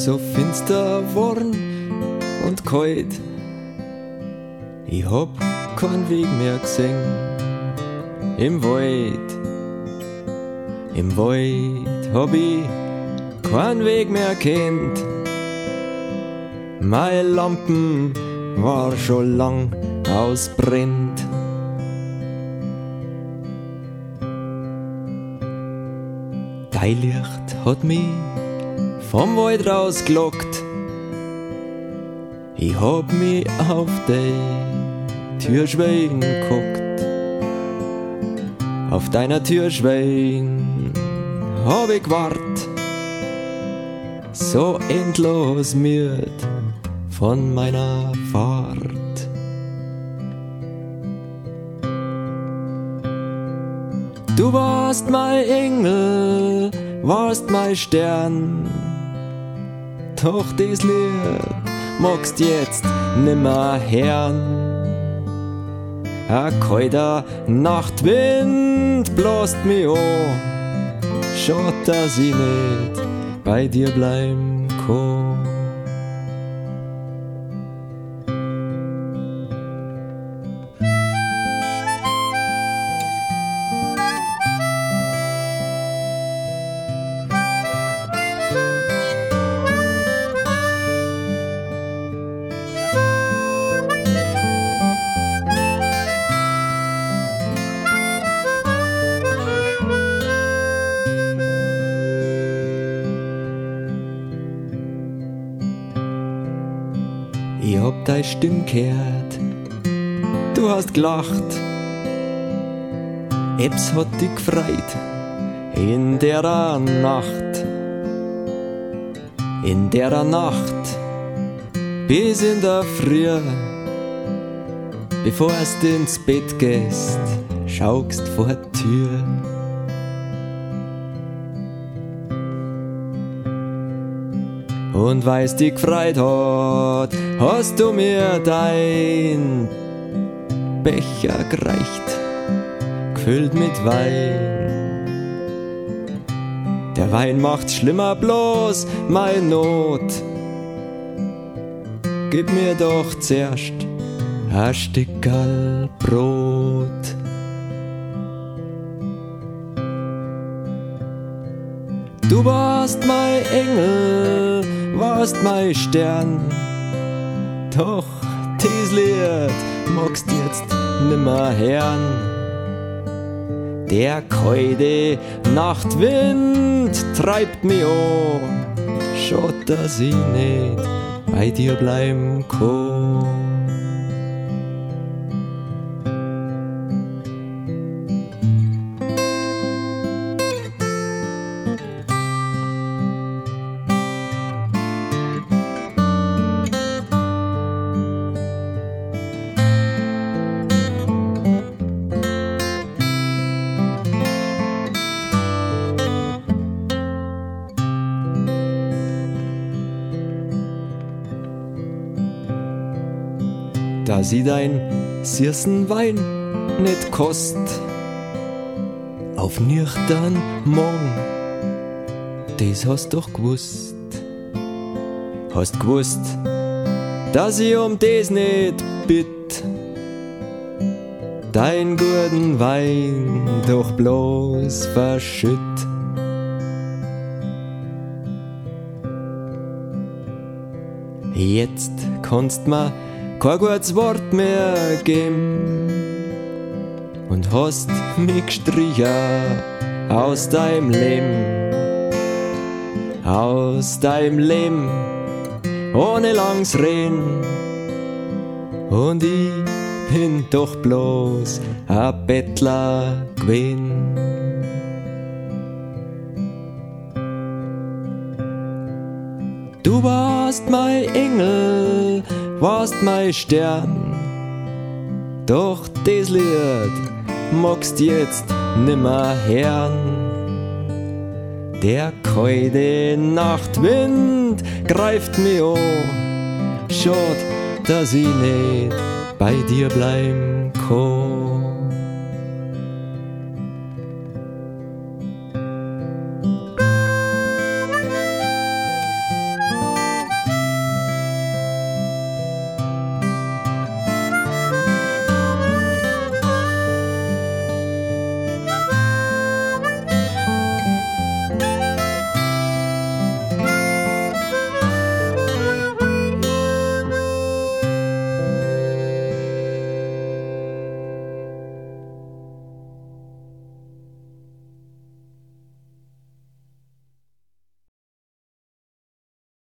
so finster worn und kalt. Ich hab keinen Weg mehr gesehen im Wald. Im Wald hab ich keinen Weg mehr kennt. Meine Lampen war schon lang ausbrennt. Dein Licht hat mich vom Wald rausgelockt. Ich hab mich auf dein Türschwein geguckt. Auf deiner Türschwein hab ich gewart. So endlos müd von meiner Fahrt. Du warst mein Engel, warst mein Stern. Doch das Lied magst jetzt nimmer hören. Ein kalter Nachtwind bläst mich an. Schade, dass ich nicht bei dir bleiben kann. Ich hab deine Stimme gehört, du hast gelacht. Ebs hat dich gefreut in der Nacht. In der Nacht bis in der Früh. Bevor du ins Bett gehst, schaust vor der Tür. Und weil's dich gefreut hat, hast du mir dein Becher gereicht, gefüllt mit Wein. Der Wein macht's schlimmer bloß, meine Not. Gib mir doch zuerst ein Stückerl Brot. Du warst mein Engel, warst mein Stern. Doch dies Lied magst jetzt nimmer hören. Der kalte Nachtwind treibt mich an. Schade, dass ich nicht bei dir bleiben kann. Dass ich dein süßen Wein nicht kost, auf nüchtern Morgen, das hast doch gewusst. Hast gewusst, dass ich um das nicht bitt, dein guten Wein doch bloß verschütt. Jetzt kannst ma kein gutes Wort mehr geben und hast mich gestrichen aus deinem Leben, aus deinem Leben, ohne langes Reden. Und ich bin doch bloß ein Bettler gewesen. Du warst mein Engel, warst mein Stern. Doch das Lied magst jetzt nimmer hören. Der kalte Nachtwind greift mich an. Schade, dass ich nicht bei dir bleiben kann.